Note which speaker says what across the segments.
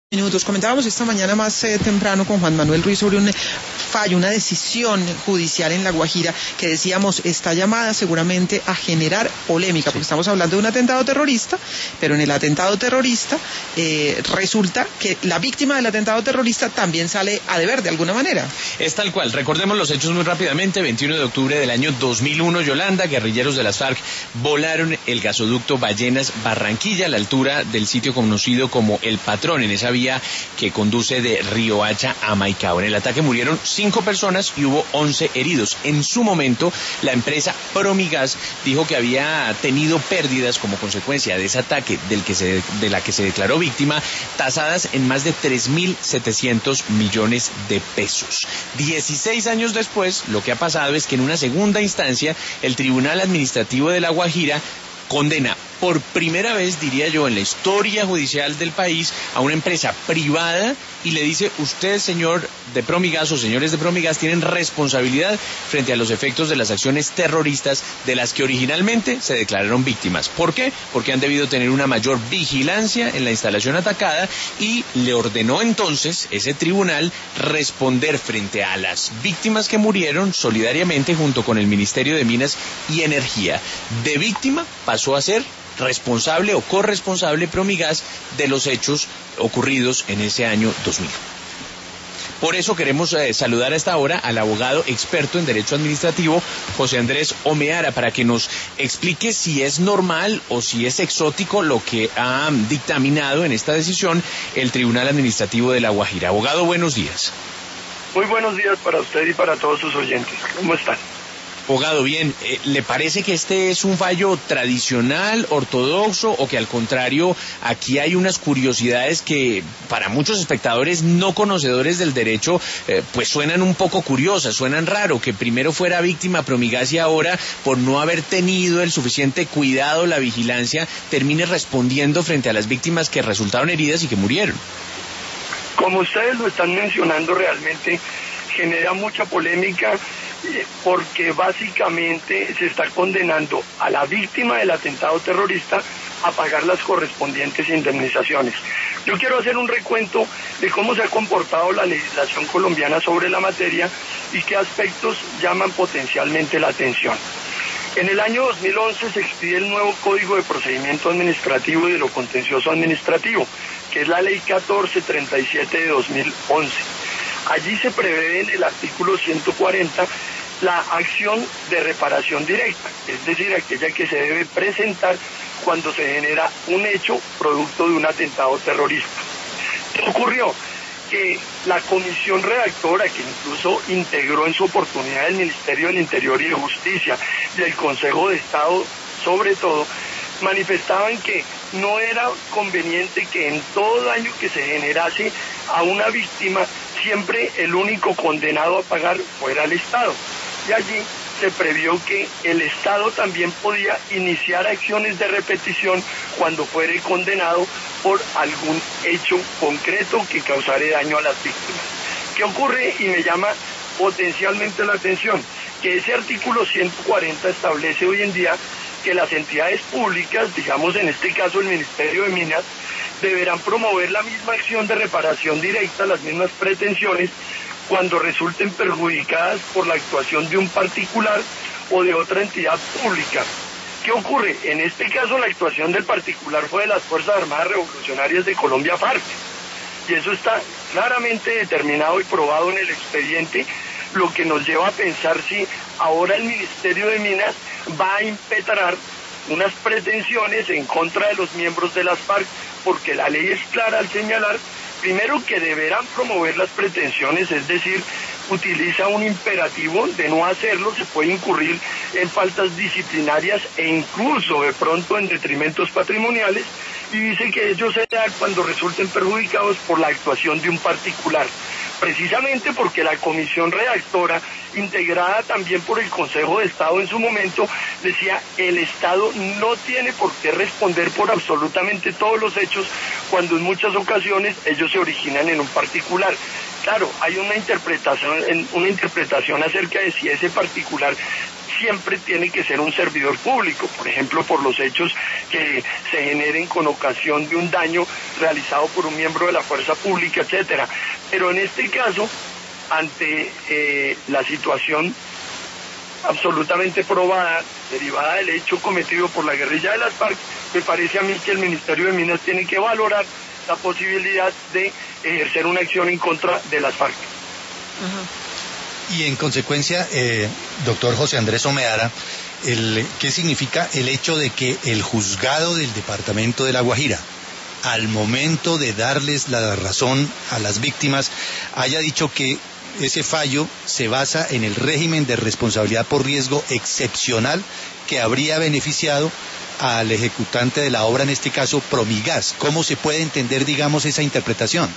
Speaker 1: Minutos. Comentábamos esta mañana más temprano con Juan Manuel Ruiz sobre un fallo, una decisión judicial en La Guajira que decíamos está llamada seguramente a generar polémica, porque estamos hablando de un atentado terrorista, pero en el atentado terrorista resulta que la víctima del atentado terrorista también sale a deber de alguna manera.
Speaker 2: Es tal cual. Recordemos los hechos muy rápidamente. 21 de octubre del año 2001, Yolanda, guerrilleros de las FARC volaron el gasoducto Ballenas Barranquilla a la altura del sitio conocido como El Patrón, en esa vía que conduce de Riohacha a Maicao. En el ataque murieron 5 personas y hubo 11 heridos. En su momento, la empresa Promigas dijo que había tenido pérdidas como consecuencia de ese ataque de la que se declaró víctima, tasadas en más de 3.700 millones de pesos. 16 años después, lo que ha pasado es que en una segunda instancia, el Tribunal Administrativo de La Guajira condena por primera vez, diría yo, en la historia judicial del país, a una empresa privada y le dice: usted, señor de Promigas o señores de Promigas, tienen responsabilidad frente a los efectos de las acciones terroristas de las que originalmente se declararon víctimas. ¿Por qué? Porque han debido tener una mayor vigilancia en la instalación atacada, y le ordenó entonces ese tribunal responder frente a las víctimas que murieron solidariamente junto con el Ministerio de Minas y Energía. De víctima pasó a ser responsable o corresponsable Promigas de los hechos ocurridos en ese año 2000. Por eso queremos saludar a esta hora al abogado experto en Derecho Administrativo, José Andrés Omeara, para que nos explique si es normal o si es exótico lo que ha dictaminado en esta decisión el Tribunal Administrativo de La Guajira. Abogado, buenos días.
Speaker 3: Muy buenos días para usted y para todos sus oyentes. ¿Cómo están?
Speaker 2: Abogado, bien, ¿le parece que este es un fallo tradicional, ortodoxo, o que al contrario aquí hay unas curiosidades que para muchos espectadores no conocedores del derecho pues suenan un poco curiosas, suenan raro, que primero fuera víctima Promigas y ahora, por no haber tenido el suficiente cuidado, la vigilancia, termine respondiendo frente a las víctimas que resultaron heridas y que murieron?
Speaker 3: Como ustedes lo están mencionando, realmente genera mucha polémica, porque básicamente se está condenando a la víctima del atentado terrorista a pagar las correspondientes indemnizaciones. Yo quiero hacer un recuento de cómo se ha comportado la legislación colombiana sobre la materia y qué aspectos llaman potencialmente la atención. En el año 2011 se expide el nuevo Código de Procedimiento Administrativo y de lo Contencioso Administrativo, que es la Ley 1437 de 2011. Allí se prevé en el artículo 140 la acción de reparación directa, es decir, aquella que se debe presentar cuando se genera un hecho producto de un atentado terrorista. ¿Qué ocurrió? Que la comisión redactora, que incluso integró en su oportunidad el Ministerio del Interior y de Justicia y el Consejo de Estado, sobre todo, manifestaban que no era conveniente que en todo daño que se generase a una víctima, siempre el único condenado a pagar fuera el Estado. Y allí se previó que el Estado también podía iniciar acciones de repetición cuando fuere condenado por algún hecho concreto que causare daño a las víctimas. ¿Qué ocurre? Y me llama potencialmente la atención que ese artículo 140 establece hoy en día que las entidades públicas, digamos en este caso el Ministerio de Minas, deberán promover la misma acción de reparación directa, las mismas pretensiones, cuando resulten perjudicadas por la actuación de un particular o de otra entidad pública. ¿Qué ocurre? En este caso la actuación del particular fue de las Fuerzas Armadas Revolucionarias de Colombia, FARC, y eso está claramente determinado y probado en el expediente, lo que nos lleva a pensar si ahora el Ministerio de Minas va a impetrar unas pretensiones en contra de los miembros de las FARC, porque la ley es clara al señalar, primero, que deberán promover las pretensiones, es decir, utiliza un imperativo de no hacerlo, se puede incurrir en faltas disciplinarias e incluso de pronto en detrimentos patrimoniales, y dice que ello se da cuando resulten perjudicados por la actuación de un particular. Precisamente porque la comisión redactora, integrada también por el Consejo de Estado en su momento, decía: el Estado no tiene por qué responder por absolutamente todos los hechos cuando en muchas ocasiones ellos se originan en un particular. Claro, hay una interpretación acerca de si ese particular siempre tiene que ser un servidor público, por ejemplo, por los hechos que se generen con ocasión de un daño realizado por un miembro de la fuerza pública, etcétera. Pero en este caso, ante la situación absolutamente probada, derivada del hecho cometido por la guerrilla de las FARC, me parece a mí que el Ministerio de Minas tiene que valorar la posibilidad de ejercer una acción en contra de las FARC.
Speaker 4: Y en consecuencia, doctor José Andrés Omeara, ¿qué significa el hecho de que el juzgado del departamento de La Guajira, al momento de darles la razón a las víctimas, haya dicho que ese fallo se basa en el régimen de responsabilidad por riesgo excepcional que habría beneficiado al ejecutante de la obra, en este caso Promigas? ¿Cómo se puede entender, digamos, esa interpretación?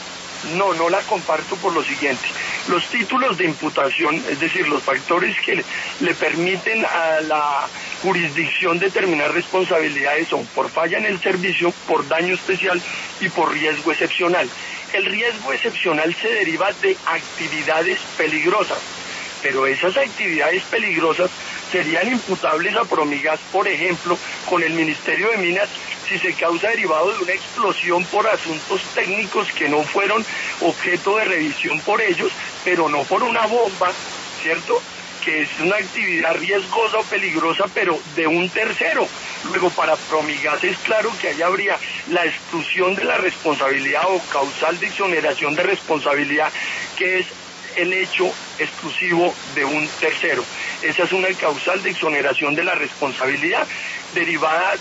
Speaker 3: No la comparto por lo siguiente. Los títulos de imputación, es decir, los factores que le permiten a la jurisdicción determinar responsabilidades son por falla en el servicio, por daño especial y por riesgo excepcional. El riesgo excepcional se deriva de actividades peligrosas, pero esas actividades peligrosas serían imputables a Promigas, por ejemplo, con el Ministerio de Minas, si se causa derivado de una explosión por asuntos técnicos que no fueron objeto de revisión por ellos, pero no por una bomba, ¿cierto?, que es una actividad riesgosa o peligrosa, pero de un tercero. Luego, para Promigas es claro que ahí habría la exclusión de la responsabilidad o causal de exoneración de responsabilidad, que es el hecho exclusivo de un tercero. Esa es una causal de exoneración de la responsabilidad derivada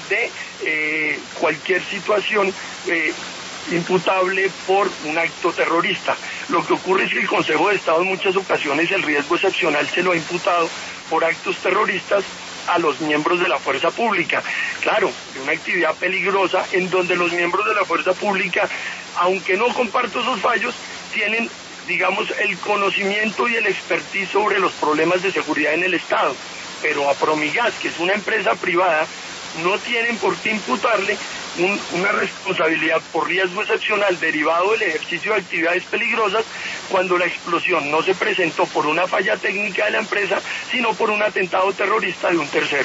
Speaker 3: de cualquier situación imputable por un acto terrorista. Lo que ocurre es que el Consejo de Estado en muchas ocasiones el riesgo excepcional se lo ha imputado por actos terroristas a los miembros de la fuerza pública. Claro, de una actividad peligrosa en donde los miembros de la fuerza pública, aunque no comparto esos fallos, tienen, digamos, el conocimiento y el expertise sobre los problemas de seguridad en el Estado. Pero a Promigas, que es una empresa privada, no tienen por qué imputarle una responsabilidad por riesgo excepcional derivado del ejercicio de actividades peligrosas cuando la explosión no se presentó por una falla técnica de la empresa, sino por un atentado terrorista de un tercero.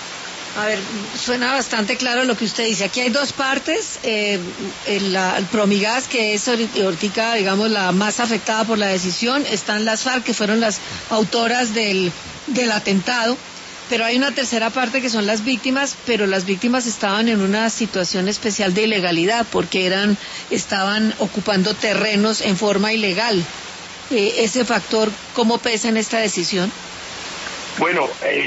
Speaker 5: A ver, suena bastante claro lo que usted dice. Aquí hay dos partes, el Promigas, que es ahorita, digamos, la más afectada por la decisión, están las FARC, que fueron las autoras del atentado, pero hay una tercera parte que son las víctimas, pero las víctimas estaban en una situación especial de ilegalidad, porque estaban ocupando terrenos en forma ilegal. ¿Ese factor cómo pesa en esta decisión?
Speaker 3: Bueno,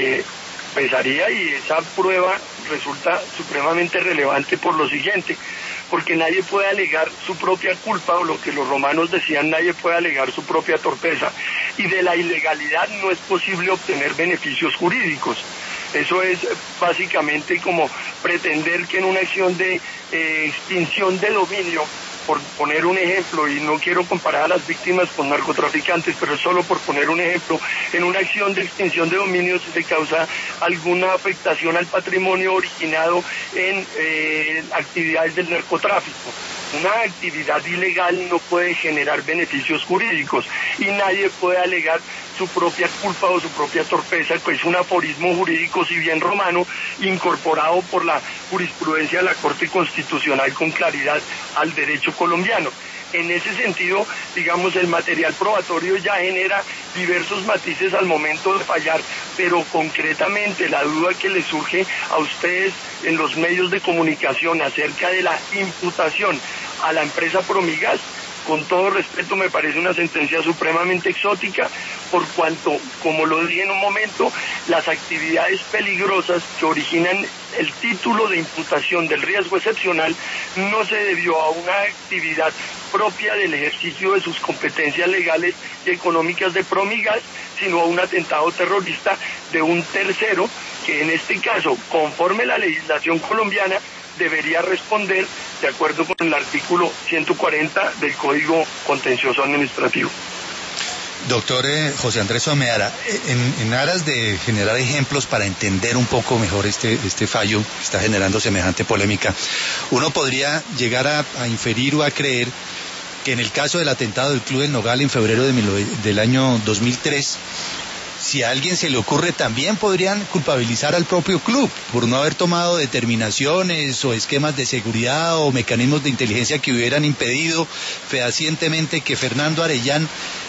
Speaker 3: pesaría, y esa prueba resulta supremamente relevante por lo siguiente, porque nadie puede alegar su propia culpa, o lo que los romanos decían, nadie puede alegar su propia torpeza, y de la ilegalidad no es posible obtener beneficios jurídicos. Eso es básicamente como pretender que en una acción de extinción de dominio, por poner un ejemplo, y no quiero comparar a las víctimas con narcotraficantes, pero solo por poner un ejemplo, en una acción de extinción de dominio si se causa alguna afectación al patrimonio originado en actividades del narcotráfico. Una actividad ilegal no puede generar beneficios jurídicos y nadie puede alegar su propia culpa o su propia torpeza, que es un aforismo jurídico, si bien romano, incorporado por la jurisprudencia de la Corte Constitucional con claridad al derecho colombiano. En ese sentido, digamos, el material probatorio ya genera diversos matices al momento de fallar, pero concretamente la duda que le surge a ustedes en los medios de comunicación acerca de la imputación a la empresa Promigas, con todo respeto, me parece una sentencia supremamente exótica, por cuanto, como lo dije en un momento, las actividades peligrosas que originan el título de imputación del riesgo excepcional no se debió a una actividad propia del ejercicio de sus competencias legales y económicas de Promigas, sino a un atentado terrorista de un tercero, que en este caso, conforme la legislación colombiana, debería responder de acuerdo con el artículo 140 del Código Contencioso Administrativo.
Speaker 4: Doctor José Andrés Omeara, en aras de generar ejemplos para entender un poco mejor este fallo que está generando semejante polémica, uno podría llegar a inferir o a creer que en el caso del atentado del Club del Nogal en febrero del año 2003, si a alguien se le ocurre, también podrían culpabilizar al propio club por no haber tomado determinaciones o esquemas de seguridad o mecanismos de inteligencia que hubieran impedido fehacientemente que Fernando Arellán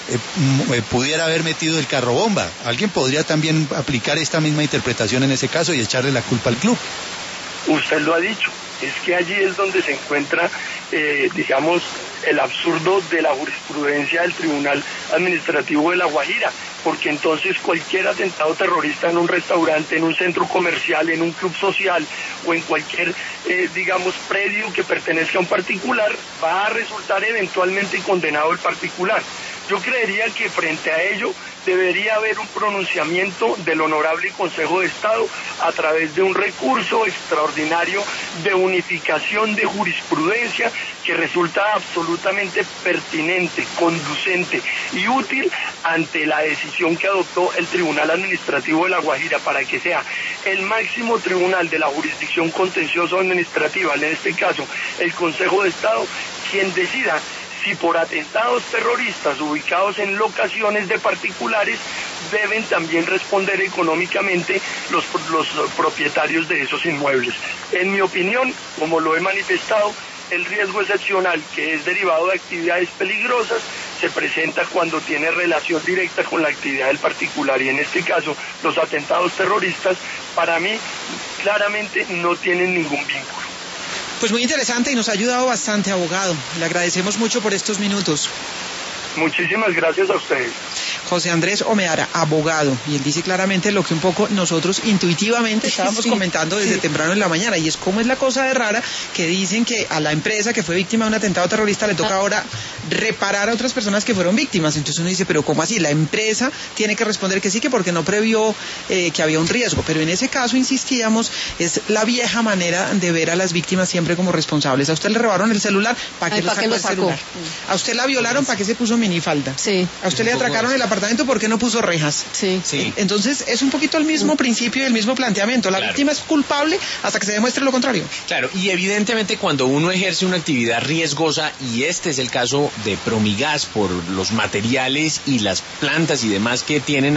Speaker 4: pudiera haber metido el carro bomba. Alguien podría también aplicar esta misma interpretación en ese caso y echarle la culpa al club.
Speaker 3: Usted lo ha dicho, es que allí es donde se encuentra, digamos, el absurdo de la jurisprudencia del Tribunal Administrativo de La Guajira, porque entonces cualquier atentado terrorista en un restaurante, en un centro comercial, en un club social o en cualquier, digamos, predio que pertenezca a un particular, va a resultar eventualmente condenado el particular. Yo creería que frente a ello debería haber un pronunciamiento del Honorable Consejo de Estado a través de un recurso extraordinario de unificación de jurisprudencia que resulta absolutamente pertinente, conducente y útil ante la decisión que adoptó el Tribunal Administrativo de La Guajira para que sea el máximo tribunal de la jurisdicción contencioso administrativa, en este caso el Consejo de Estado, quien decida si por atentados terroristas ubicados en locaciones de particulares deben también responder económicamente los propietarios de esos inmuebles. En mi opinión, como lo he manifestado, el riesgo excepcional que es derivado de actividades peligrosas se presenta cuando tiene relación directa con la actividad del particular, y en este caso los atentados terroristas para mí claramente no tienen ningún vínculo.
Speaker 1: Pues muy interesante y nos ha ayudado bastante, abogado. Le agradecemos mucho por estos minutos.
Speaker 3: Muchísimas gracias a ustedes.
Speaker 1: José Andrés Omeara, abogado, y él dice claramente lo que un poco nosotros intuitivamente estábamos comentando desde temprano en la mañana, y es cómo es la cosa de rara que dicen que a la empresa que fue víctima de un atentado terrorista le toca ahora reparar a otras personas que fueron víctimas. Entonces uno dice, pero ¿cómo así? La empresa tiene que responder que sí, que porque no previó que había un riesgo. Pero en ese caso, insistíamos, es la vieja manera de ver a las víctimas siempre como responsables. A usted le robaron el celular, ¿para qué lo sacó el celular? A usted la violaron, ¿para qué se puso minifalda?
Speaker 5: Sí.
Speaker 1: A usted le atracaron el apartamento, ¿por qué no puso rejas?
Speaker 5: Sí.
Speaker 1: Entonces es un poquito el mismo principio y el mismo planteamiento. La víctima es culpable hasta que se demuestre lo contrario.
Speaker 2: Claro, y evidentemente cuando uno ejerce una actividad riesgosa, y este es el caso de Promigas por los materiales y las plantas y demás que tienen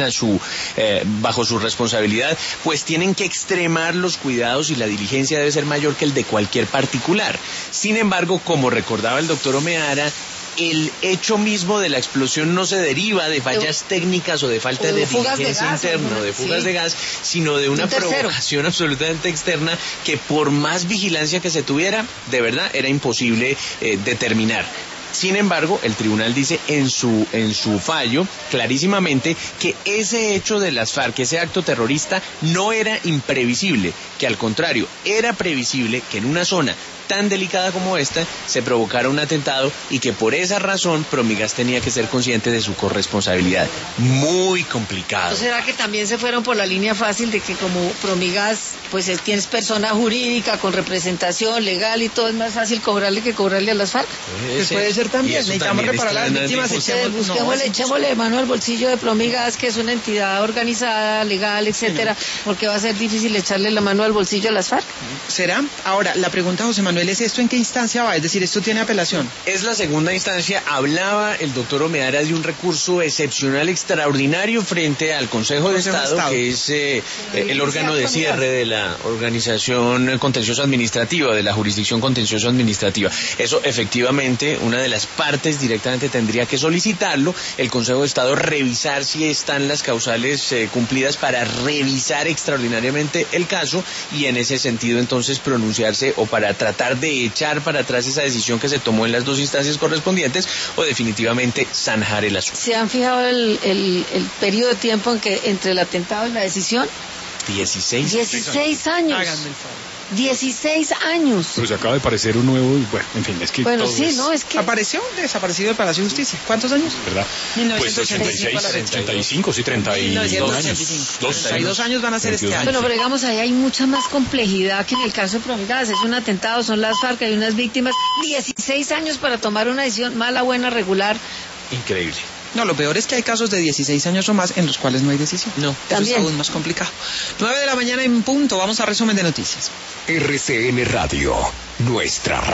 Speaker 2: bajo su responsabilidad, pues tienen que extremar los cuidados y la diligencia debe ser mayor que el de cualquier particular. Sin embargo, como recordaba el doctor Omeara, el hecho mismo de la explosión no se deriva de fallas técnicas o de falta de diligencia interna o de fugas de gas, sino de una provocación absolutamente externa que por más vigilancia que se tuviera, de verdad era imposible determinar. Sin embargo, el tribunal dice en su fallo clarísimamente que ese hecho de las FARC, ese acto terrorista, no era imprevisible, que al contrario, era previsible que en una zona tan delicada como esta se provocara un atentado y que por esa razón Promigas tenía que ser consciente de su corresponsabilidad. Muy complicado.
Speaker 5: ¿No será que también se fueron por la línea fácil de que como Promigas pues tienes persona jurídica con representación legal y todo, es más fácil cobrarle que cobrarle a las FARC?
Speaker 1: Pues puede ser también. Necesitamos reparar a las víctimas.
Speaker 5: Echémosle mano al bolsillo de Promigas, que es una entidad organizada, legal, etcétera, porque va a ser difícil echarle la mano al bolsillo a las FARC.
Speaker 1: ¿Será? Ahora, la pregunta, José Manuel, ¿es esto en qué instancia va? Es decir, ¿esto tiene apelación?
Speaker 2: Es la segunda instancia. Hablaba el doctor Omeara de un recurso excepcional extraordinario frente al Consejo de Estado, que es el órgano de cierre de la organización contencioso administrativa, de la jurisdicción contencioso administrativa. Eso efectivamente, una de las partes directamente tendría que solicitarlo, el Consejo de Estado revisar si están las causales cumplidas para revisar extraordinariamente el caso y en ese sentido entonces pronunciarse o para tratar de echar para atrás esa decisión que se tomó en las dos instancias correspondientes o definitivamente zanjar el asunto.
Speaker 5: ¿Se han fijado el periodo de tiempo en que entre el atentado y la decisión?
Speaker 2: 16
Speaker 5: años.
Speaker 1: Háganme el favor.
Speaker 5: 16 años.
Speaker 6: Pero se acaba de aparecer un nuevo, y bueno, en fin, es que
Speaker 5: bueno,
Speaker 6: todo
Speaker 5: sí,
Speaker 6: es...
Speaker 5: ¿no? Es que...
Speaker 1: Apareció desaparecido del Palacio de Justicia. ¿Cuántos años?
Speaker 6: ¿Verdad?
Speaker 1: 1985.
Speaker 6: Pues 35, sí, 32 años.
Speaker 1: 32 años van a ser este año.
Speaker 5: Bueno, pero digamos, ahí hay mucha más complejidad que en el caso de Promigas. Es un atentado, son las FARC, hay unas víctimas. 16 años para tomar una decisión mala, buena, regular.
Speaker 2: Increíble.
Speaker 1: No, lo peor es que hay casos de 16 años o más en los cuales no hay decisión.
Speaker 2: No,
Speaker 1: también. Eso es aún más complicado. 9 de la mañana en punto. Vamos a resumen de noticias.
Speaker 7: RCN Radio, nuestra radio.